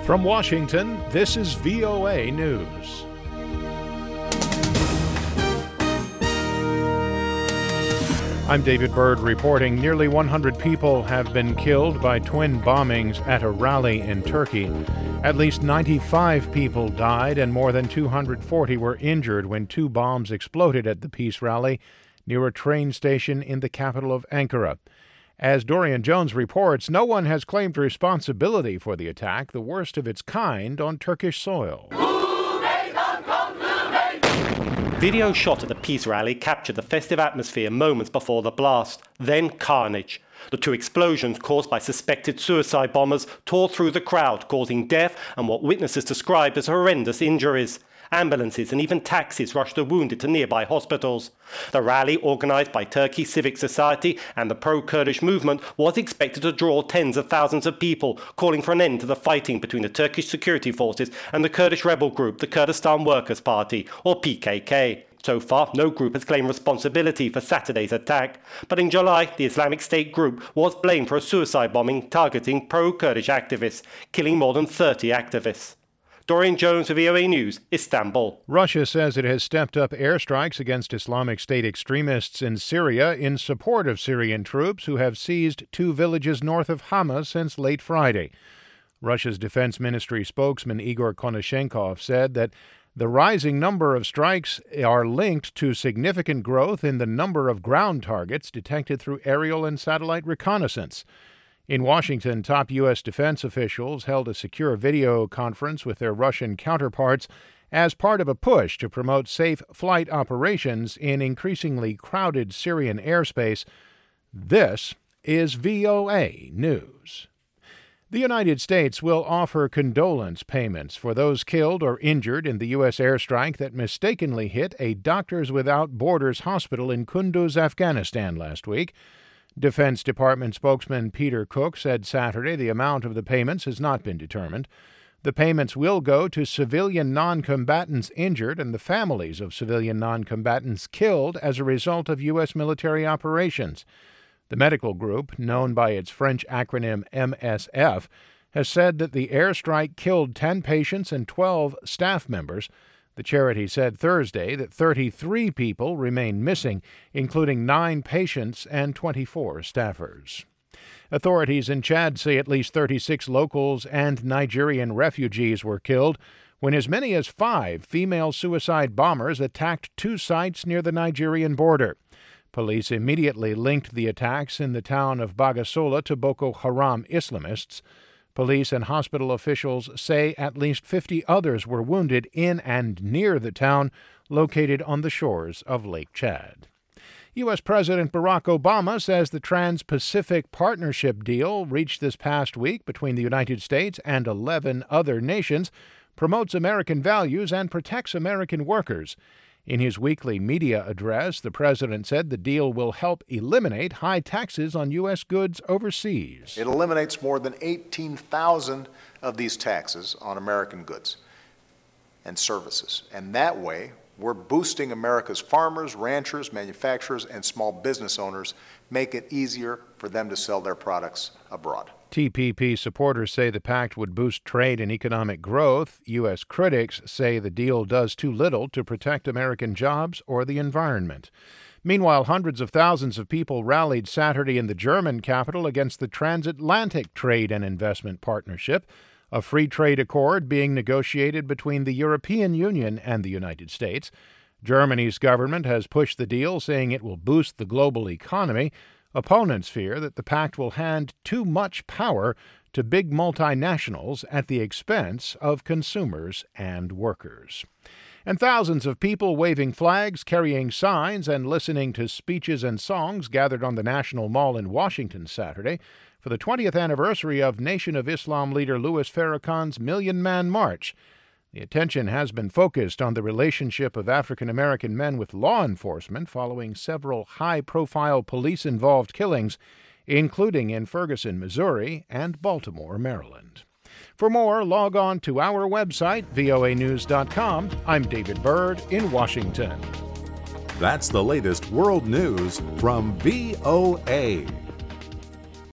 From Washington, this is VOA News. I'm David Byrd reporting nearly 100 people have been killed by twin bombings at a rally in Turkey. At least 95 people died and more than 240 were injured when two bombs exploded at the peace rally near a train station in the capital of Ankara. As Dorian Jones reports, no one has claimed responsibility for the attack, the worst of its kind on Turkish soil. Video shot at the peace rally captured the festive atmosphere moments before the blast, then carnage. The two explosions caused by suspected suicide bombers tore through the crowd, causing death and what witnesses described as horrendous injuries. Ambulances and even taxis rushed the wounded to nearby hospitals. The rally, organised by Turkey's Civic Society and the pro-Kurdish movement, was expected to draw tens of thousands of people, calling for an end to the fighting between the Turkish security forces and the Kurdish rebel group, the Kurdistan Workers' Party, or PKK. So far, no group has claimed responsibility for Saturday's attack, but in July, the Islamic State group was blamed for a suicide bombing targeting pro-Kurdish activists, killing more than 30 activists. Dorian Jones of VOA News, Istanbul. Russia says it has stepped up airstrikes against Islamic State extremists in Syria in support of Syrian troops who have seized two villages north of Hama since late Friday. Russia's Defense Ministry spokesman Igor Konashenkov said that the rising number of strikes are linked to significant growth in the number of ground targets detected through aerial and satellite reconnaissance. In Washington, top U.S. defense officials held a secure video conference with their Russian counterparts as part of a push to promote safe flight operations in increasingly crowded Syrian airspace. This is VOA News. The United States will offer condolence payments for those killed or injured in the U.S. airstrike that mistakenly hit a Doctors Without Borders hospital in Kunduz, Afghanistan last week. Defense Department spokesman Peter Cook said Saturday the amount of the payments has not been determined. The payments will go to civilian non-combatants injured and the families of civilian non-combatants killed as a result of U.S. military operations. The medical group, known by its French acronym MSF, has said that the airstrike killed 10 patients and 12 staff members. The charity said Thursday that 33 people remain missing, including 9 patients and 24 staffers. Authorities in Chad say at least 36 locals and Nigerian refugees were killed when as many as 5 female suicide bombers attacked 2 sites near the Nigerian border. Police immediately linked the attacks in the town of Bagasola to Boko Haram Islamists. Police and hospital officials say at least 50 others were wounded in and near the town located on the shores of Lake Chad. U.S. President Barack Obama says the Trans-Pacific Partnership deal reached this past week between the United States and 11 other nations promotes American values and protects American workers. In his weekly media address, the president said the deal will help eliminate high taxes on U.S. goods overseas. It eliminates more than 18,000 of these taxes on American goods and services. And that way, we're boosting America's farmers, ranchers, manufacturers, and small business owners, make it easier for them to sell their products abroad. TPP supporters say the pact would boost trade and economic growth. U.S. critics say the deal does too little to protect American jobs or the environment. Meanwhile, hundreds of thousands of people rallied Saturday in the German capital against the Transatlantic Trade and Investment Partnership, a free trade accord being negotiated between the European Union and the United States. Germany's government has pushed the deal, saying it will boost the global economy. Opponents fear that the pact will hand too much power to big multinationals at the expense of consumers and workers. And thousands of people waving flags, carrying signs, and listening to speeches and songs gathered on the National Mall in Washington Saturday for the 20th anniversary of Nation of Islam leader Louis Farrakhan's Million Man March. The attention has been focused on the relationship of African-American men with law enforcement following several high-profile police-involved killings, including in Ferguson, Missouri, and Baltimore, Maryland. For more, log on to our website, voanews.com. I'm David Byrd in Washington. That's the latest world news from VOA.